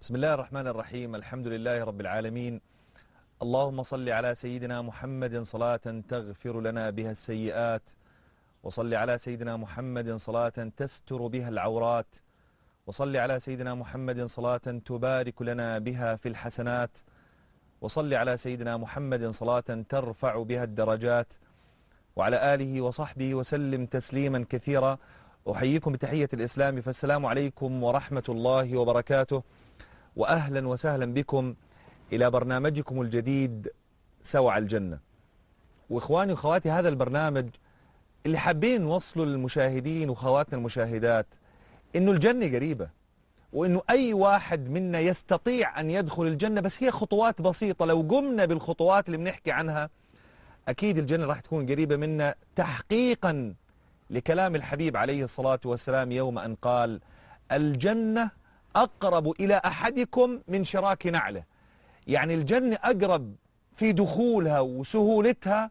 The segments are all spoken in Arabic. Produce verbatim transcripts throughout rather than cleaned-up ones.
بسم الله الرحمن الرحيم. الحمد لله رب العالمين. اللهم صل على سيدنا محمد صلاة تغفر لنا بها السيئات، وصل على سيدنا محمد صلاة تستر بها العورات، وصل على سيدنا محمد صلاة تبارك لنا بها في الحسنات، وصل على سيدنا محمد صلاة ترفع بها الدرجات، وعلى آله وصحبه وسلم تسليما كثيرا. أحييكم بتحية الإسلام، فالسلام عليكم ورحمة الله وبركاته، وأهلا وسهلا بكم إلى برنامجكم الجديد سوع الجنة. وإخواني وأخواتي، هذا البرنامج اللي حابين نوصله للمشاهدين وخواتنا المشاهدات إنه الجنة قريبة، وإنه أي واحد منا يستطيع أن يدخل الجنة، بس هي خطوات بسيطة. لو قمنا بالخطوات اللي بنحكي عنها أكيد الجنة راح تكون قريبة منا، تحقيقا لكلام الحبيب عليه الصلاة والسلام يوم أن قال: الجنة أقرب إلى أحدكم من شراك نعله. يعني الجنة أقرب في دخولها وسهولتها،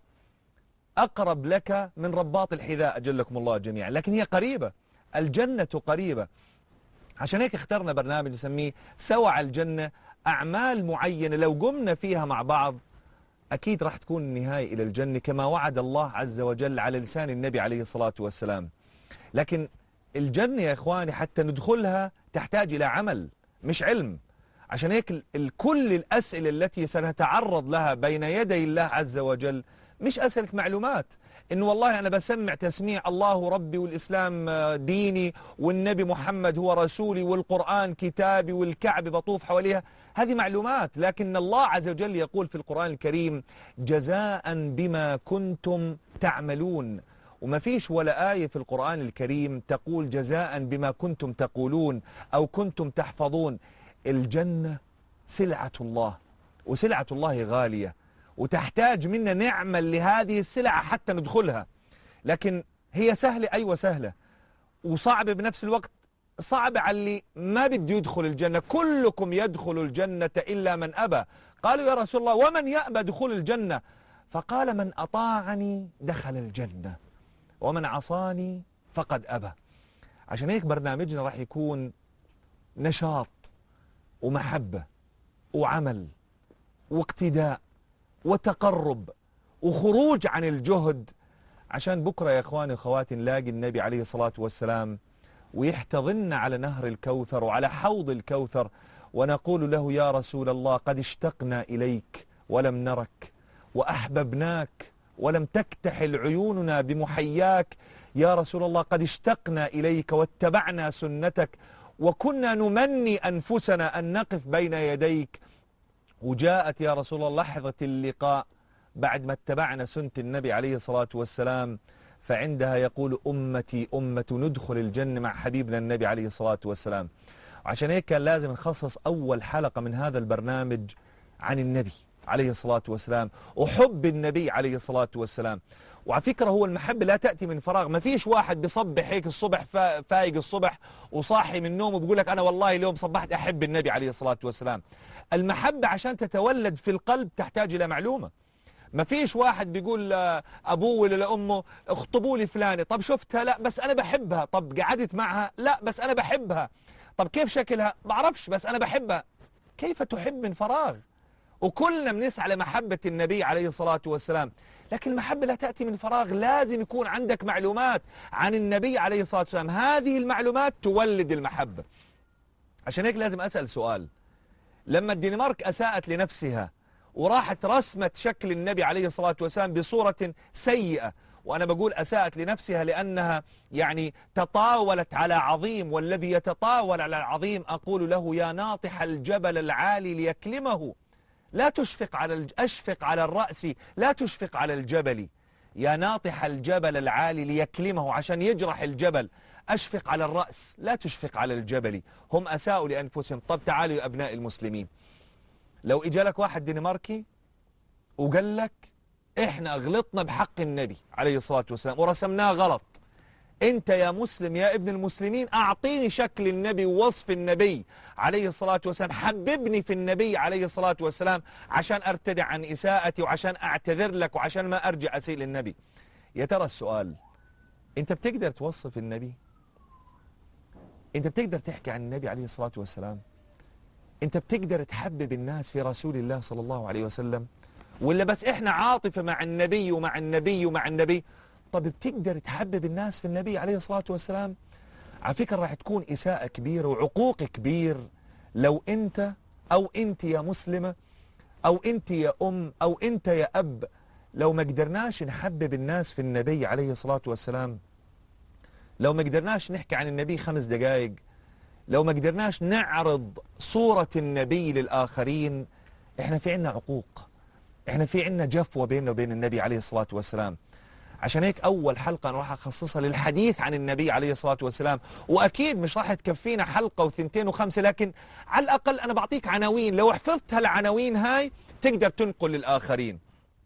أقرب لك من رباط الحذاء أجلكم الله جميعا، لكن هي قريبة، الجنة قريبة. عشان هيك اخترنا برنامج نسميه سوع الجنة. أعمال معينة لو قمنا فيها مع بعض أكيد راح تكون النهاية إلى الجنة كما وعد الله عز وجل على لسان النبي عليه الصلاة والسلام. لكن الجنة يا إخواني حتى ندخلها تحتاج إلى عمل مش علم. عشان هيك كل الأسئلة التي سنتعرض لها بين يدي الله عز وجل مش أسئلة معلومات، إنه والله أنا بسمع تسميع الله ربي والإسلام ديني والنبي محمد هو رسولي والقرآن كتابي والكعبة بطوف حواليها، هذه معلومات. لكن الله عز وجل يقول في القرآن الكريم: جزاء بما كنتم تعملون. وما فيش ولا آية في القرآن الكريم تقول جزاء بما كنتم تقولون أو كنتم تحفظون. الجنة سلعة الله، وسلعة الله غالية، وتحتاج منا نعمل لهذه السلعة حتى ندخلها. لكن هي سهلة، أيوة سهلة، وصعبة بنفس الوقت. صعب على اللي ما بده يدخل الجنة. كلكم يدخل الجنة إلا من أبى. قالوا يا رسول الله ومن يأبى دخول الجنة؟ فقال: من أطاعني دخل الجنة ومن عصاني فقد أبى. عشان هيك برنامجنا راح يكون نشاط ومحبة وعمل واقتداء وتقرب وخروج عن الجهد، عشان بكرة يا إخواني وأخواتي نلاقي النبي عليه الصلاة والسلام ويحتضننا على نهر الكوثر وعلى حوض الكوثر، ونقول له: يا رسول الله قد اشتقنا إليك ولم نرك، وأحببناك ولم تكتحل عيوننا بمحياك. يا رسول الله قد اشتقنا إليك واتبعنا سنتك، وكنا نمني أنفسنا أن نقف بين يديك. وجاءت يا رسول الله لحظة اللقاء بعد ما اتبعنا سنة النبي عليه الصلاة والسلام، فعندها يقول: أمتي أمة، ندخل الجنة مع حبيبنا النبي عليه الصلاة والسلام. وعشان هيك كان لازم نخصص أول حلقة من هذا البرنامج عن النبي عليه الصلاة والسلام وحب النبي عليه الصلاة والسلام. وعلى فكرة هو المحبة لا تأتي من فراغ. ما فيش واحد بيصبح هيك الصبح فايق الصبح وصاحي من النوم وبيقول لك أنا والله اليوم صبحت أحب النبي عليه الصلاة والسلام. المحبة عشان تتولد في القلب تحتاج إلى معلومة. ما فيش واحد بيقول أبوه ولا لأمه اخطبوا لي فلانة، طب شفتها؟ لا بس أنا بحبها. طب قعدت معها؟ لا بس أنا بحبها. طب كيف شكلها؟ بعرفش بس أنا بحبها. كيف تحب من فراغ؟ وكلنا بنسعى لمحبة النبي عليه الصلاة والسلام، لكن المحبة لا تأتي من فراغ. لازم يكون عندك معلومات عن النبي عليه الصلاة والسلام، هذه المعلومات تولد المحبة. عشان هيك لازم أسأل سؤال: لما الدنمارك أساءت لنفسها وراحت رسمت شكل النبي عليه الصلاة والسلام بصورة سيئة، وأنا بقول أساءت لنفسها لأنها يعني تطاولت على عظيم، والذي يتطاول على العظيم أقول له: يا ناطح الجبل العالي ليكلمه، لا تشفق على الج... أشفق على الرأس لا تشفق على الجبل. يا ناطح الجبل العالي ليكلمه، عشان يجرح الجبل. أشفق على الرأس لا تشفق على الجبل. هم أساءوا لأنفسهم. طب تعالوا يا أبناء المسلمين، لو إجالك واحد دنماركي وقال لك إحنا غلطنا بحق النبي عليه الصلاة والسلام ورسمناه غلط، أنت يا مسلم يا ابن المسلمين أعطيني شكل النبي ووصف النبي عليه الصلاة والسلام، حببني في النبي عليه الصلاة والسلام عشان أرتدع عن إساءتي وعشان أعتذر لك وعشان ما أرجع أسيء للنبي. يا ترى السؤال: أنت بتقدر توصف النبي؟ أنت بتقدر تحكي عن النبي عليه الصلاة والسلام؟ انت بتقدر تحبب الناس في رسول الله صلى الله عليه وسلم؟ ولا بس احنا عاطفة مع النبي ومع النبي ومع النبي؟ طب بتقدر تحبب الناس في النبي عليه الصلاة والسلام؟ على فكرة راح تكون إساءة كبيرة وعقوق كبير لو انت او انت يا مسلمة او انت يا ام او انت يا اب، لو ما قدرناش نحبب الناس في النبي عليه الصلاة والسلام، لو ما قدرناش نحكي عن النبي خمس دقائق، لو ما قدرناش نعرض صورة النبي للآخرين، احنا في عنا عقوق، احنا في عنا جفوة بيننا وبين النبي عليه الصلاة والسلام. عشان هيك أول حلقة أنا راح أخصصها للحديث عن النبي عليه الصلاة والسلام، وأكيد مش راح تكفينا حلقة وثنتين وخمسة، لكن على الأقل أنا بعطيك عناوين، لو حفظت هالعناوين هاي تقدر تنقل للآخرين.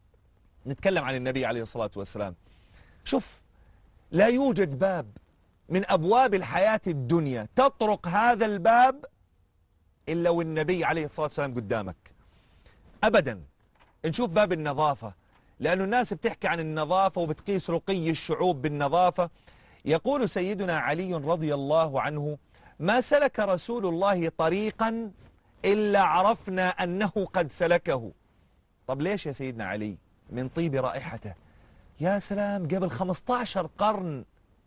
نتكلم عن النبي عليه الصلاة والسلام. شوف، لا يوجد باب من أبواب الحياة الدنيا تطرق هذا الباب إلا والنبي عليه الصلاة والسلام قدامك أبدا. نشوف باب النظافة، لأن الناس بتحكي عن النظافة وبتقيس رقي الشعوب بالنظافة. يقول سيدنا علي رضي الله عنه: ما سلك رسول الله طريقا إلا عرفنا أنه قد سلكه. طب ليش يا سيدنا علي؟ من طيب رائحته. يا سلام، قبل خمسة عشر قرن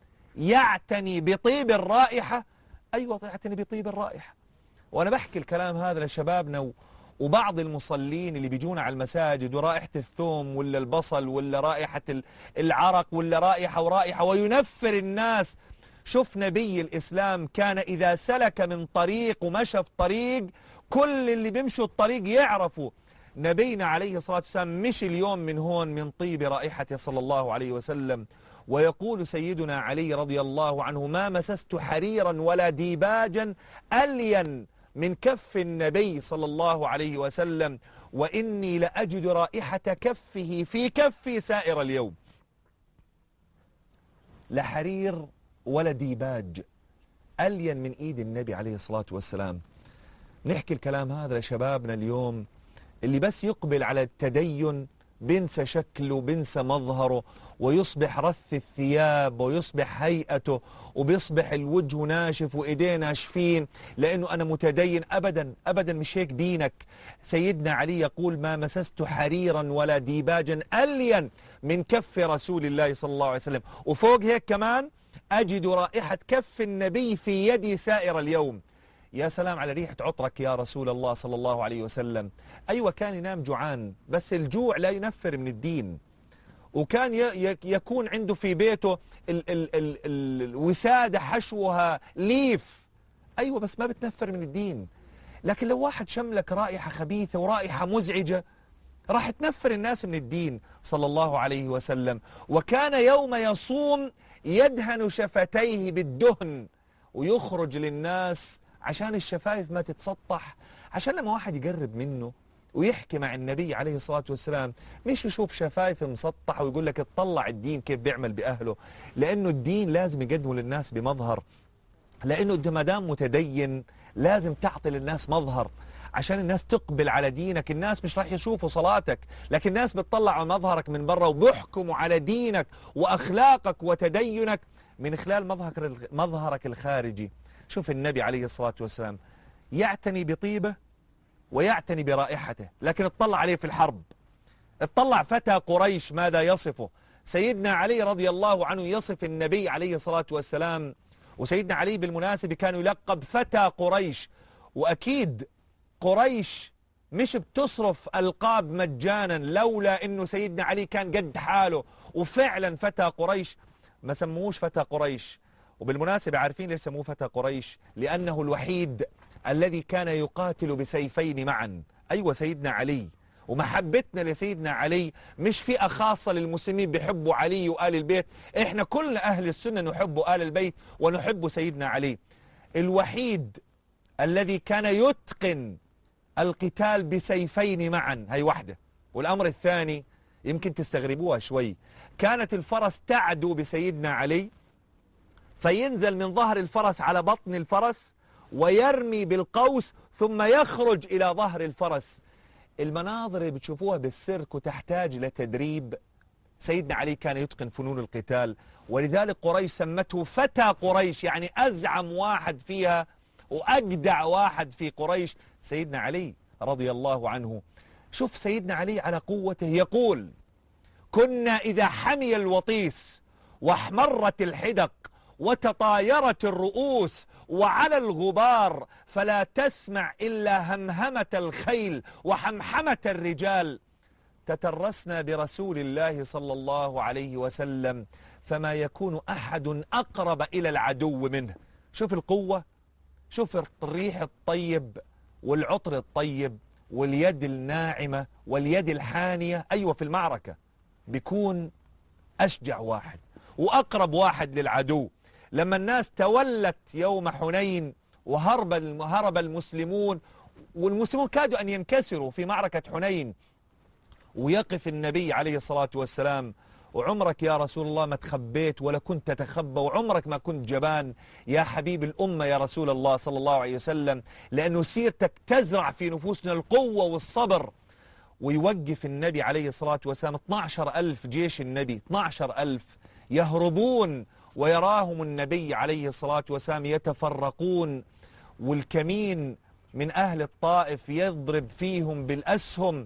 يعتني بطيب الرائحة. أيوة، يعتني بطيب الرائحة. وأنا بحكي الكلام هذا لشبابنا وبعض المصلين اللي بيجونا على المساجد، ورائحة الثوم ولا البصل ولا رائحة العرق ولا رائحة ورائحة وينفر الناس. شوف، نبي الإسلام كان إذا سلك من طريق ومشى في طريق كل اللي بيمشوا الطريق يعرفوا نبينا عليه الصلاة والسلام مشي اليوم من هون من طيب رائحته صلى الله عليه وسلم. ويقول سيدنا علي رضي الله عنه: ما مسست حريرا ولا ديباجا ألين من كف النبي صلى الله عليه وسلم، وإني لأجد رائحة كفه في كفي سائر اليوم. لا حرير ولا ديباج ألين من إيد النبي عليه الصلاة والسلام. نحكي الكلام هذا لشبابنا اليوم اللي بس يقبل على التدين بنسى شكله بنسى مظهره، ويصبح رث الثياب ويصبح هيئته، وبيصبح الوجه ناشف وإيديه ناشفين لأنه أنا متدين. أبدا أبدا، مش هيك دينك. سيدنا علي يقول: ما مسست حريرا ولا ديباجا ألين من كف رسول الله صلى الله عليه وسلم. وفوق هيك كمان: أجد رائحة كف النبي في يدي سائر اليوم. يا سلام على ريحة عطرك يا رسول الله صلى الله عليه وسلم. أيوة، كان ينام جوعان، بس الجوع لا ينفر من الدين. وكان يكون عنده في بيته ال ال ال ال الوسادة حشوها ليف، أيوة، بس ما بتنفر من الدين. لكن لو واحد شملك رائحة خبيثة ورائحة مزعجة راح تنفر الناس من الدين صلى الله عليه وسلم. وكان يوم يصوم يدهن شفتيه بالدهن ويخرج للناس عشان الشفايف ما تتسطح، عشان لما واحد يقرب منه ويحكي مع النبي عليه الصلاة والسلام مش يشوف شفايف مسطحة ويقول لك اطلع الدين كيف بيعمل بأهله. لأنه الدين لازم يقدمه للناس بمظهر، لأنه انت ما دام متدين لازم تعطي للناس مظهر عشان الناس تقبل على دينك. الناس مش راح يشوفوا صلاتك، لكن الناس بتطلع على مظهرك من برا وبيحكموا على دينك وأخلاقك وتدينك من خلال مظهرك مظهرك الخارجي. شوف النبي عليه الصلاة والسلام يعتني بطيبه ويعتني برائحته، لكن اطلع عليه في الحرب. اطلع فتى قريش ماذا يصفه. سيدنا علي رضي الله عنه يصف النبي عليه الصلاة والسلام، وسيدنا علي بالمناسبة كان يلقب فتى قريش. وأكيد قريش مش بتصرف ألقاب مجانا، لولا أنه سيدنا علي كان قد حاله. وفعلا فتى قريش ما سموهوش فتى قريش. وبالمناسبة عارفين ليش سموه فتى قريش؟ لأنه الوحيد الذي كان يقاتل بسيفين معا. أيوة، سيدنا علي. ومحبتنا لسيدنا علي مش فئة خاصة للمسلمين بيحبوا علي وآل البيت، احنا كلنا أهل السنة نحب آل البيت ونحب سيدنا علي. الوحيد الذي كان يتقن القتال بسيفين معا، هي واحدة. والأمر الثاني يمكن تستغربوها شوي، كانت الفرس تعدو بسيدنا علي فينزل من ظهر الفرس على بطن الفرس ويرمي بالقوس ثم يخرج إلى ظهر الفرس. المناظر اللي بتشوفوها بالسيرك وتحتاج لتدريب. سيدنا علي كان يتقن فنون القتال، ولذلك قريش سمته فتى قريش، يعني أزعم واحد فيها وأجدع واحد في قريش سيدنا علي رضي الله عنه. شوف سيدنا علي على قوته يقول: كنا إذا حمي الوطيس واحمرت الحدق وتطايرت الرؤوس وعلى الغبار فلا تسمع إلا همهمة الخيل وحمحمة الرجال تترسنا برسول الله صلى الله عليه وسلم فما يكون أحد أقرب إلى العدو منه. شوف القوة، شوف الريح الطيب والعطر الطيب واليد الناعمة واليد الحانية. أيوة في المعركة بيكون أشجع واحد وأقرب واحد للعدو. لما الناس تولت يوم حنين وهرب هرب المسلمون، والمسلمون كادوا أن ينكسروا في معركة حنين، ويقف النبي عليه الصلاة والسلام: وعمرك يا رسول الله ما تخبيت ولا كنت تتخبى، وعمرك ما كنت جبان يا حبيب الأمة يا رسول الله صلى الله عليه وسلم، لأنه سيرتك تزرع في نفوسنا القوة والصبر. ويوقف النبي عليه الصلاة والسلام اثني عشر ألف جيش النبي، اثني عشر ألف يهربون، ويراهم النبي عليه الصلاة والسلام يتفرقون، والكمين من أهل الطائف يضرب فيهم بالأسهم،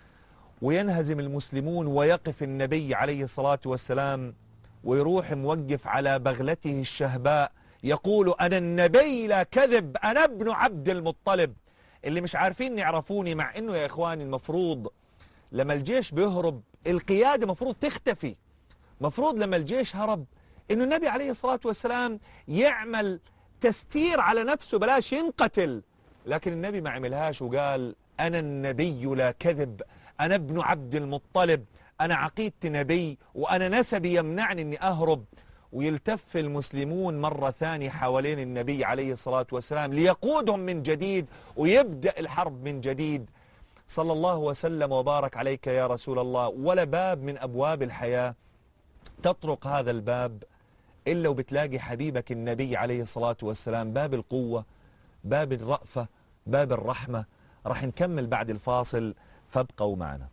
وينهزم المسلمون، ويقف النبي عليه الصلاة والسلام ويروح موقف على بغلته الشهباء يقول: أنا النبي لا كذب، أنا ابن عبد المطلب. اللي مش عارفين يعرفوني، مع إنه يا إخواني المفروض لما الجيش بيهرب القيادة مفروض تختفي، مفروض لما الجيش هرب إنه النبي عليه الصلاة والسلام يعمل تستير على نفسه بلاش ينقتل، لكن النبي ما عملهاش وقال: أنا النبي لا كذب، أنا ابن عبد المطلب، أنا عقيدتي نبي وأنا نسبي يمنعني أني أهرب. ويلتف المسلمون مرة ثانية حوالين النبي عليه الصلاة والسلام ليقودهم من جديد ويبدأ الحرب من جديد. صلى الله وسلم وبارك عليك يا رسول الله. ولا باب من أبواب الحياة تطرق هذا الباب إلا وبتلاقي حبيبك النبي عليه الصلاة والسلام، باب القوة، باب الرأفة، باب الرحمة. راح نكمل بعد الفاصل، فابقوا معنا.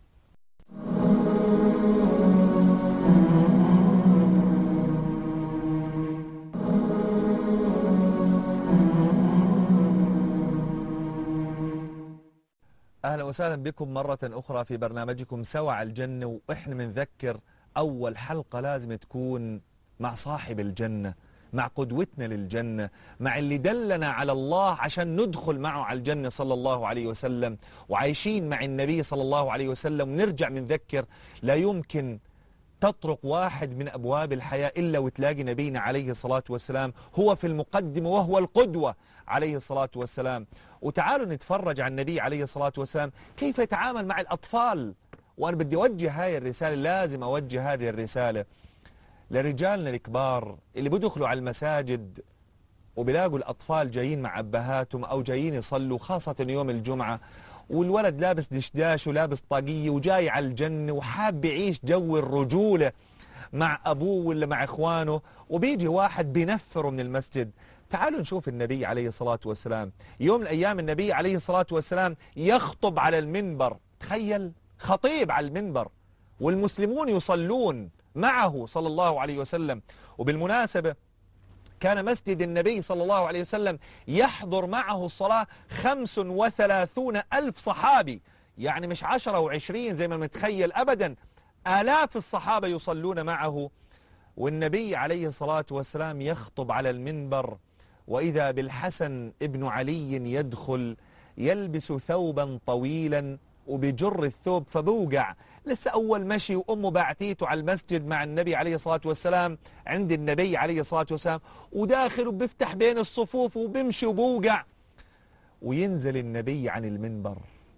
أهلا وسهلا بكم مرة أخرى في برنامجكم سوا على الجنة. وإحنا بنذكر أول حلقة لازم تكون مع صاحب الجنة، مع قدوتنا للجنة، مع اللي دلنا على الله عشان ندخل معه على الجنة صلى الله عليه وسلم، وعايشين مع النبي صلى الله عليه وسلم. ونرجع بنذكر لا يمكن تطرق واحد من أبواب الحياة إلا وتلاقي نبينا عليه الصلاة والسلام هو في المقدمة وهو القدوة عليه الصلاة والسلام. وتعالوا نتفرج عن النبي عليه الصلاة والسلام كيف يتعامل مع الأطفال. وأنا بدي أوجه هاي الرسالة، لازم أوجه هذه الرسالة لرجالنا الكبار اللي بدخلوا على المساجد وبيلاقوا الأطفال جايين مع أبهاتهم أو جايين يصلوا، خاصة يوم الجمعة، والولد لابس دشداش ولابس طاقية وجاي على الجنة وحاب يعيش جو الرجولة مع أبوه ولا مع إخوانه، وبيجي واحد بينفره من المسجد. تعالوا نشوف النبي عليه الصلاة والسلام يوم من الأيام. النبي عليه الصلاة والسلام يخطب على المنبر، تخيل خطيب على المنبر والمسلمون يصلون معه صلى الله عليه وسلم. وبالمناسبة كان مسجد النبي صلى الله عليه وسلم يحضر معه الصلاة خمس وثلاثون ألف صحابي، يعني مش عشرة وعشرين زي ما متخيل أبدا، آلاف الصحابة يصلون معه. والنبي عليه الصلاة والسلام يخطب على المنبر، وإذا بالحسن ابن علي يدخل يلبس ثوبا طويلا وبجر الثوب فبوقع، لسه أول مشي وأمه باعتيته على المسجد مع النبي عليه الصلاة والسلام عند النبي عليه الصلاة والسلام، وداخل وبيفتح بين الصفوف وبيمشي وبوقع. وينزل النبي عن المنبر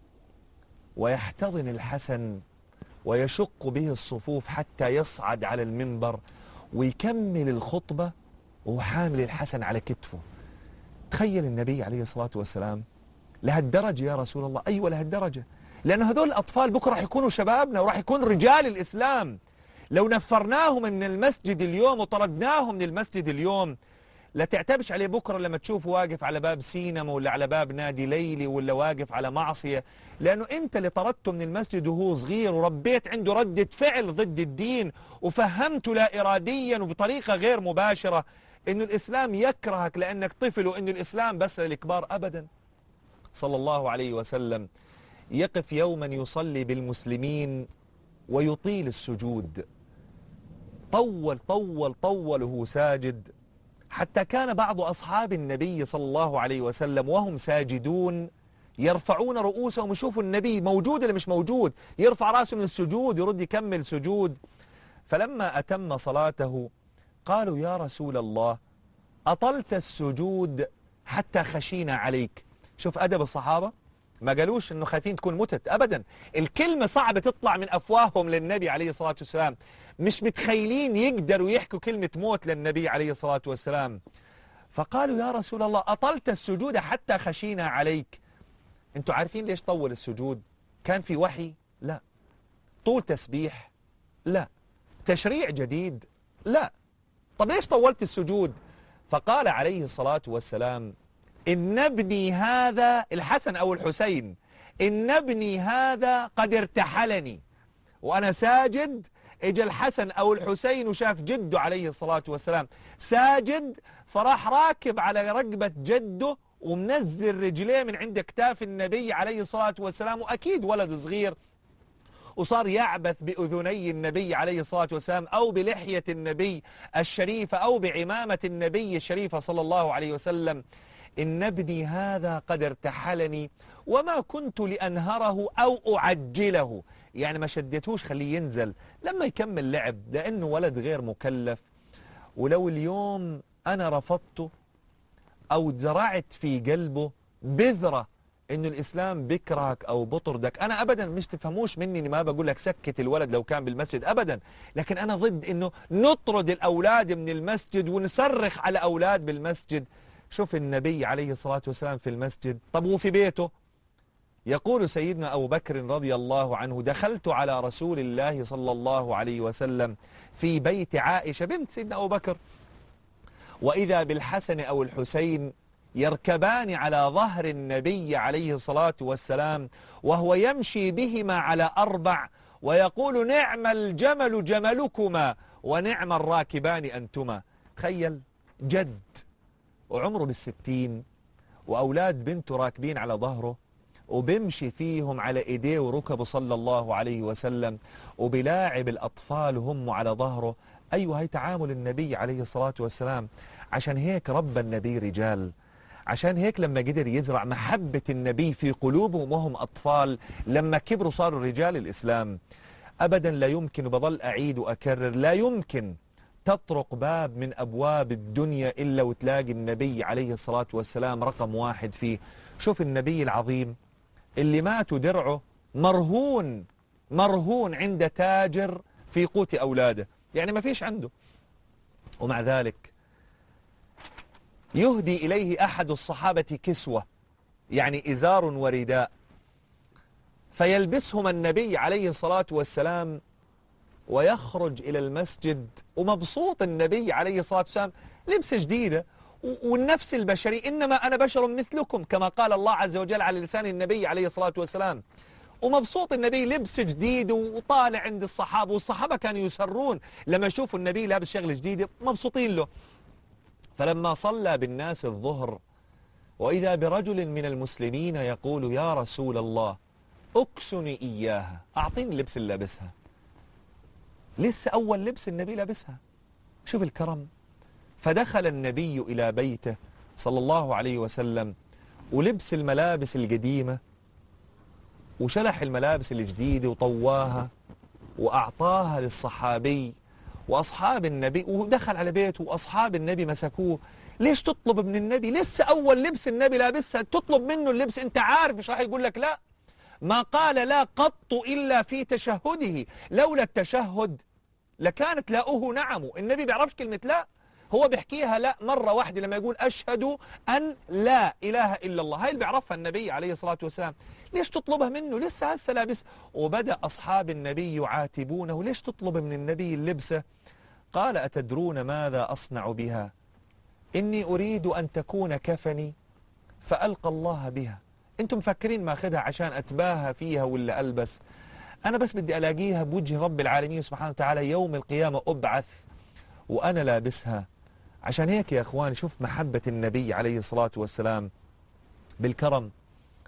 ويحتضن الحسن ويشق به الصفوف حتى يصعد على المنبر ويكمل الخطبة وهو حامل الحسن على كتفه. تخيل النبي عليه الصلاة والسلام لهالدرجة يا رسول الله. أيوة لهالدرجة، لأن هذول الأطفال بكرة راح يكونوا شبابنا وراح يكون رجال الإسلام. لو نفرناهم من المسجد اليوم وطردناهم من المسجد اليوم لا تعتبش عليه بكرة لما تشوفه واقف على باب سينما ولا على باب نادي ليلي ولا واقف على معصية، لأنه أنت اللي طردته من المسجد وهو صغير وربيت عنده ردة فعل ضد الدين وفهمته لا إراديا وبطريقة غير مباشرة إنه الإسلام يكرهك لأنك طفل وإنه الإسلام بس للكبار. أبدا، صلى الله عليه وسلم يقف يوما يصلي بالمسلمين ويطيل السجود، طول طول طول وهو ساجد، حتى كان بعض أصحاب النبي صلى الله عليه وسلم وهم ساجدون يرفعون رؤوسهم يشوفوا النبي موجود ولا مش موجود، يرفع رأسه من السجود يرد يكمل سجود. فلما أتم صلاته قالوا يا رسول الله أطلت السجود حتى خشينا عليك. شوف أدب الصحابة، ما قالوش إنه خايفين تكون متت أبدا، الكلمة صعبة تطلع من أفواههم للنبي عليه الصلاة والسلام، مش متخيلين يقدروا يحكوا كلمة موت للنبي عليه الصلاة والسلام. فقالوا يا رسول الله أطلت السجود حتى خشينا عليك. انتوا عارفين ليش طول السجود؟ كان في وحي؟ لا. طول تسبيح؟ لا. تشريع جديد؟ لا. طب ليش طولت السجود؟ فقال عليه الصلاة والسلام إن ابني هذا الحسن أو الحسين، إن ابني هذا قد ارتحلني، وأنا ساجد اجى الحسن أو الحسين وشاف جده عليه الصلاة والسلام ساجد، فراح راكب على رقبة جده ومنزل رجليه من عند اكتاف النبي عليه الصلاة والسلام، وأكيد ولد صغير، وصار يعبث بأذني النبي عليه الصلاة والسلام أو بلحية النبي الشريفة أو بعمامة النبي الشريفة صلى الله عليه وسلم. إن ابني هذا قد ارتحلني وما كنت لأنهره أو أعجله، يعني ما شديتوش خليه ينزل لما يكمل لعب، لأنه ولد غير مكلف. ولو اليوم أنا رفضته أو زرعت في قلبه بذرة إنه الإسلام بكرهك أو بطردك، أنا أبدا مش تفهموش مني إني ما بقول لك سكت الولد لو كان بالمسجد أبدا، لكن أنا ضد إنه نطرد الأولاد من المسجد ونصرخ على أولاد بالمسجد. شوف النبي عليه الصلاة والسلام في المسجد، طب وفي بيته؟ يقول سيدنا أبو بكر رضي الله عنه دخلت على رسول الله صلى الله عليه وسلم في بيت عائشة بنت سيدنا أبو بكر، وإذا بالحسن أو الحسين يركبان على ظهر النبي عليه الصلاة والسلام وهو يمشي بهما على أربع ويقول نعم الجمل جملكما ونعم الراكبان أنتما. تخيل جد وعمره بالستين وأولاد بنته راكبين على ظهره وبمشي فيهم على إيديه وركبه صلى الله عليه وسلم وبلاعب الأطفال وهم على ظهره. أيوة هي تعامل النبي عليه الصلاة والسلام. عشان هيك رب النبي رجال، عشان هيك لما قدر يزرع محبة النبي في قلوبهم وهم أطفال، لما كبروا صاروا رجال الإسلام. أبدا لا يمكن، وبظل أعيد وأكرر، لا يمكن تطرق باب من أبواب الدنيا إلا وتلاقي النبي عليه الصلاة والسلام رقم واحد فيه. شوف النبي العظيم اللي مات درعه مرهون مرهون عند تاجر في قوت أولاده، يعني ما فيش عنده، ومع ذلك يهدي إليه أحد الصحابة كسوة، يعني إزار ورداء، فيلبسهما النبي عليه الصلاة والسلام ويخرج إلى المسجد ومبسوط النبي عليه الصلاة والسلام، لبسة جديدة والنفس البشري إنما أنا بشر مثلكم كما قال الله عز وجل على لسان النبي عليه الصلاة والسلام، ومبسوط النبي لبس جديد وطالع عند الصحابة، والصحابة كانوا يسرون لما يشوفوا النبي لابس شغل جديد مبسوطين له. فلما صلى بالناس الظهر وإذا برجل من المسلمين يقول يا رسول الله أكسني إياها، أعطيني اللبس اللي لابسها، لسه أول لبس النبي لابسها. شوف الكرم. فدخل النبي إلى بيته صلى الله عليه وسلم ولبس الملابس القديمة وشلح الملابس الجديدة وطواها وأعطاها للصحابي وأصحاب النبي، ودخل على بيته وأصحاب النبي مسكوه. ليش تطلب من النبي لسه أول لبس النبي لابسها تطلب منه اللبس؟ أنت عارف مش راح يقول لك لا. ما قال لا قط إلا في تشهده، لولا التشهد لكانت لاؤه نعم. النبي بيعرفش كلمة لا، هو بيحكيها لا مرة واحدة لما يقول أشهد أن لا إله إلا الله، هاي اللي بيعرفها النبي عليه الصلاة والسلام. ليش تطلبها منه لسه هسه لابس؟ وبدأ أصحاب النبي يعاتبونه ليش تطلب من النبي اللبسة؟ قال أتدرون ماذا أصنع بها؟ إني أريد أن تكون كفني فألقى الله بها. أنتم مفكرين ما أخذها عشان أتباهى فيها ولا ألبس؟ أنا بس بدي ألاقيها بوجه رب العالمين سبحانه وتعالى يوم القيامة أبعث وأنا لابسها. عشان هيك يا أخوان شوف محبة النبي عليه الصلاة والسلام بالكرم.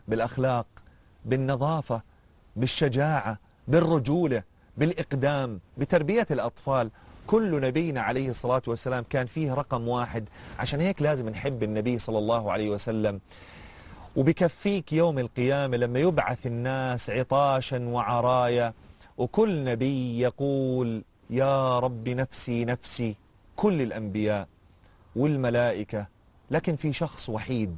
بالأخلاق، بالنظافة، بالشجاعة، بالرجولة، بالإقدام، بتربية الأطفال. كل نبينا عليه الصلاة والسلام كان فيه رقم واحد. عشان هيك لازم نحب النبي صلى الله عليه وسلم. وبكفيك يوم القيامة لما يبعث الناس عطاشا وعرايا، وكل نبي يقول يا رب نفسي نفسي، كل الأنبياء والملائكة، لكن في شخص وحيد،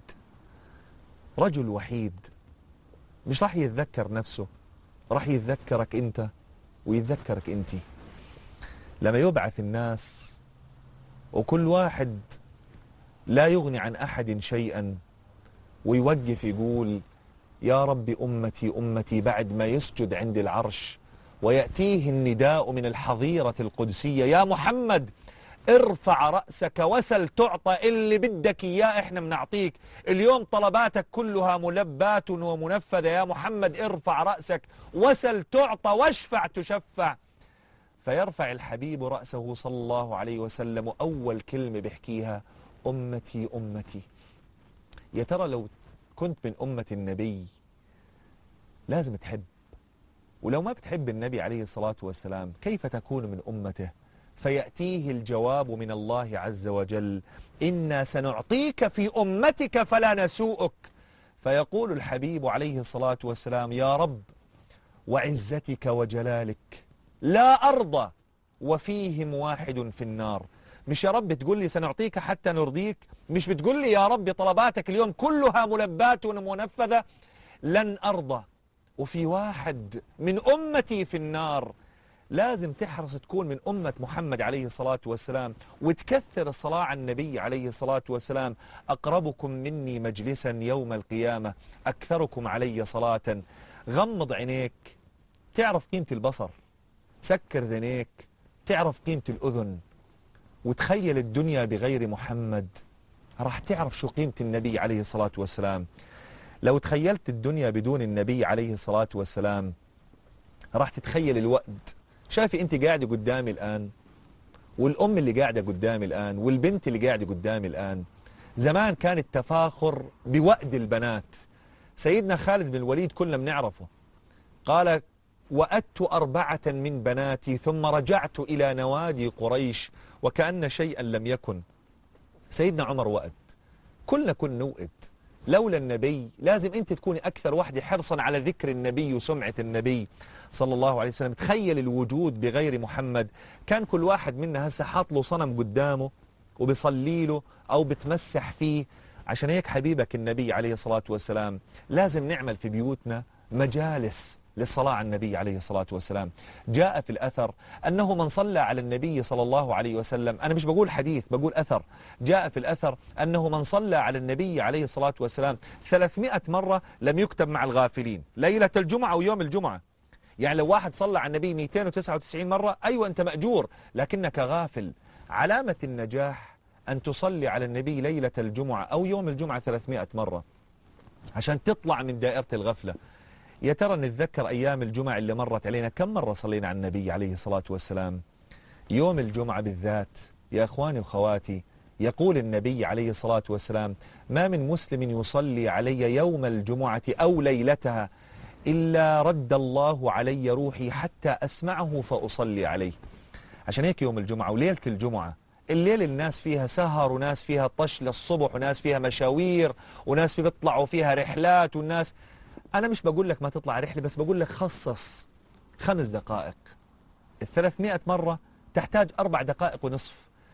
رجل وحيد مش راح يتذكر نفسه، راح يتذكرك أنت ويتذكرك أنت. لما يبعث الناس وكل واحد لا يغني عن أحد شيئا، ويوقف يقول يا رب أمتي أمتي بعد ما يسجد عند العرش، ويأتيه النداء من الحظيرة القدسية يا محمد ارفع رأسك وسل تعطى، اللي بدك إياه إحنا بنعطيك، اليوم طلباتك كلها ملبات ومنفذة، يا محمد ارفع رأسك وسل تعطى واشفع تشفع. فيرفع الحبيب رأسه صلى الله عليه وسلم، وأول كلمة بيحكيها أمتي أمتي. يا ترى لو كنت من أمة النبي لازم تحب، ولو ما بتحب النبي عليه الصلاة والسلام كيف تكون من أمته؟ فيأتيه الجواب من الله عز وجل إنا سنعطيك في أمتك فلا نسوءك. فيقول الحبيب عليه الصلاة والسلام يا رب وعزتك وجلالك لا أرضى وفيهم واحد في النار. مش يا رب تقول لي سنعطيك حتى نرضيك، مش بتقول لي يا رب طلباتك اليوم كلها ملبات ومنفذة، لن أرضى وفي واحد من أمتي في النار. لازم تحرص تكون من أمة محمد عليه الصلاة والسلام، وتكثر الصلاة على النبي عليه الصلاة والسلام. أقربكم مني مجلسا يوم القيامة أكثركم علي صلاة. غمض عينيك تعرف قيمة البصر، سكر ذنيك تعرف قيمة الأذن، وتخيل الدنيا بغير محمد راح تعرف شو قيمة النبي عليه الصلاة والسلام. لو تخيلت الدنيا بدون النبي عليه الصلاة والسلام راح تتخيل الوقت. شايفي انت قاعدة قدامي الآن، والأم اللي قاعدة قدامي الآن، والبنت اللي قاعدة قدامي الآن. زمان كان التفاخر بوأد البنات. سيدنا خالد بن الوليد كلنا بنعرفه، قال وأدت أربعة من بناتي ثم رجعت إلى نوادي قريش وكأن شيئا لم يكن. سيدنا عمر وأد، كلنا كنا نوئد. لولا النبي لازم أنت تكوني أكثر واحدة حرصا على ذكر النبي وسمعة النبي صلى الله عليه وسلم. تخيل الوجود بغير محمد، كان كل واحد منا هسه حاط له صنم قدامه وبيصلي له أو بتمسح فيه. عشان هيك حبيبك النبي عليه الصلاة والسلام لازم نعمل في بيوتنا مجالس للصلاة على النبي عليه الصلاة والسلام. جاء في الأثر أنه من صلى على النبي صلى الله عليه وسلم، أنا مش بقول حديث بقول أثر، جاء في الأثر أنه من صلى على النبي عليه الصلاة والسلام ثلاثمائة مرة لم يكتب مع الغافلين ليلة الجمعة ويوم الجمعة. يعني لو واحد صلى على النبي مئتين وتسعة وتسعين مرة أيوة أنت مأجور لكنك غافل. علامة النجاح أن تصلي على النبي ليلة الجمعة أو يوم الجمعة ثلاثمائة مرة عشان تطلع من دائرة الغفلة. يا ترى نتذكر أيام الجمعة اللي مرت علينا كم مرة صلينا على النبي عليه الصلاة والسلام؟ يوم الجمعة بالذات يا أخواني وخواتي يقول النبي عليه الصلاة والسلام ما من مسلم يصلي علي يوم الجمعة أو ليلتها إلا رد الله علي روحي حتى أسمعه فأصلي عليه. عشان هيك يوم الجمعة وليلة الجمعة الليل الناس فيها سهر، وناس فيها طش للصبح، وناس فيها مشاوير، وناس في بيطلعوا فيها رحلات. والناس أنا مش بقول لك ما تطلع رحلة، بس بقول لك خصص خمس دقائق. الثلاثمائة مرة تحتاج أربع دقائق ونصف.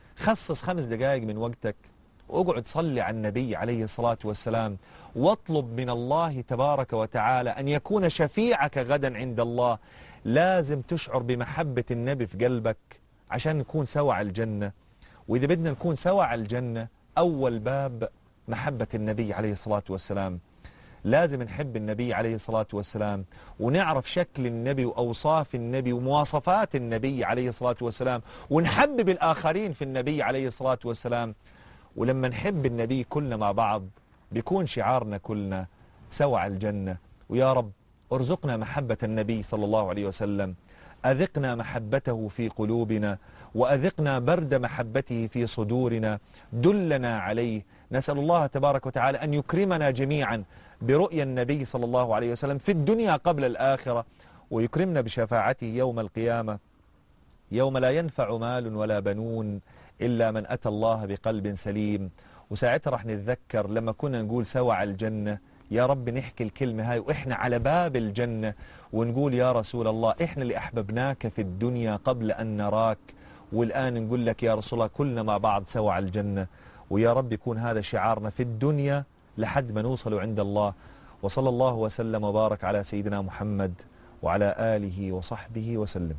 خصص خمس دقائق من وقتك واقعد صلي على النبي عليه الصلاة والسلام، واطلب من الله تبارك وتعالى أن يكون شفيعك غدا عند الله. لازم تشعر بمحبة النبي في قلبك عشان نكون سوا على الجنة. وإذا بدنا نكون سوا على الجنة أول باب محبة النبي عليه الصلاة والسلام. لازم نحب النبي عليه الصلاة والسلام ونعرف شكل النبي وأوصاف النبي ومواصفات النبي عليه الصلاة والسلام، ونحبب الآخرين في النبي عليه الصلاة والسلام. ولما نحب النبي كلنا مع بعض بيكون شعارنا كلنا سوا على الجنة. ويا رب ارزقنا محبة النبي صلى الله عليه وسلم، أذقنا محبته في قلوبنا، وأذقنا برد محبته في صدورنا، دلنا عليه. نسأل الله تبارك وتعالى أن يكرمنا جميعا برؤيا النبي صلى الله عليه وسلم في الدنيا قبل الآخرة، ويكرمنا بشفاعته يوم القيامة، يوم لا ينفع مال ولا بنون إلا من أتى الله بقلب سليم. وساعتها رح نتذكر لما كنا نقول سوا على الجنة، يا رب نحكي الكلمة هاي وإحنا على باب الجنة، ونقول يا رسول الله إحنا اللي أحببناك في الدنيا قبل أن نراك، والآن نقول لك يا رسول الله كلنا مع بعض سوا على الجنة. ويا رب يكون هذا شعارنا في الدنيا لحد ما نوصل عند الله. وصلى الله وسلم وبارك على سيدنا محمد وعلى آله وصحبه وسلم.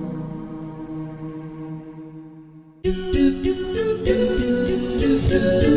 do do do do do do do